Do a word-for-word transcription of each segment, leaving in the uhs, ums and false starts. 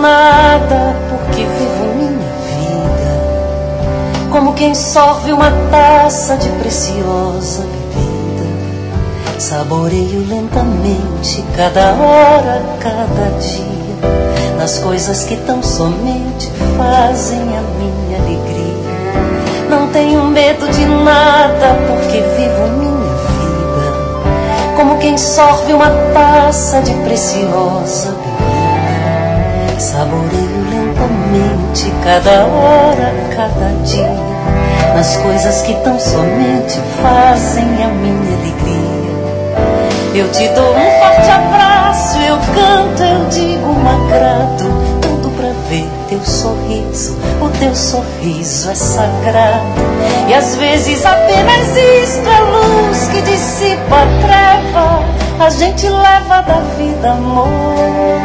nada porque vivo minha vida como quem sorve uma taça de preciosa bebida. Saboreio lentamente cada hora, cada dia, nas coisas que tão somente fazem a minha alegria. Não tenho medo de nada porque vivo minha vida como quem sorve uma taça de preciosa bebida. Saboreio lentamente cada hora, cada dia, nas coisas que tão somente fazem a minha alegria. Eu te dou um forte abraço, eu canto, eu digo um agrado, tanto pra ver teu sorriso, o teu sorriso é sagrado. E às vezes apenas isto é luz que dissipa a treva, a gente leva da vida amor,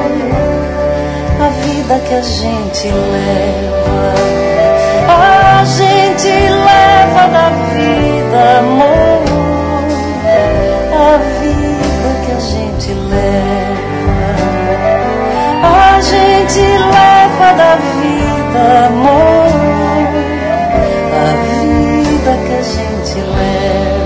a vida que a gente leva, a gente leva da vida amor, a vida que a gente leva, a gente leva da vida amor, a vida que a gente leva.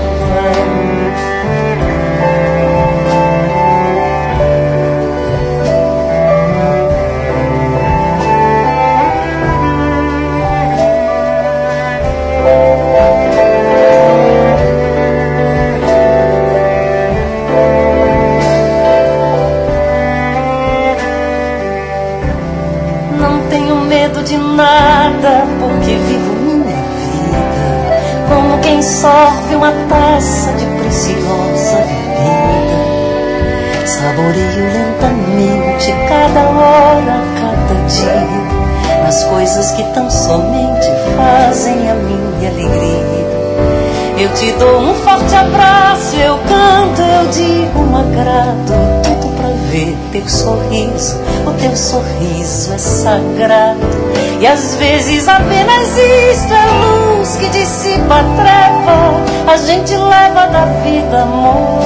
De nada porque vivo minha vida como quem sorve uma taça de preciosa bebida. Saboreio lentamente cada hora, cada dia, nas coisas que tão somente fazem a minha alegria. Eu te dou um forte abraço, eu canto, eu digo um agrado, tudo pra ver teu sorriso, o teu sorriso é sagrado. E às vezes apenas isto é luz que dissipa a treva, a gente leva da vida amor,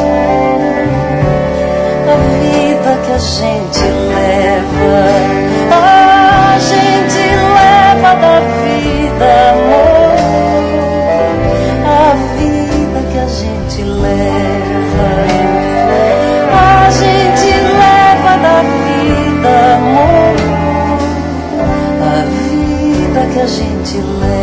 a vida que a gente leva, a gente leva da vida amor, a vida que a gente leva, a gente leva da vida amor, a vida que a gente leva.